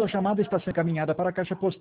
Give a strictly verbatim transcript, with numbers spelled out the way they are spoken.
Sua chamada está sendo encaminhada para a caixa postal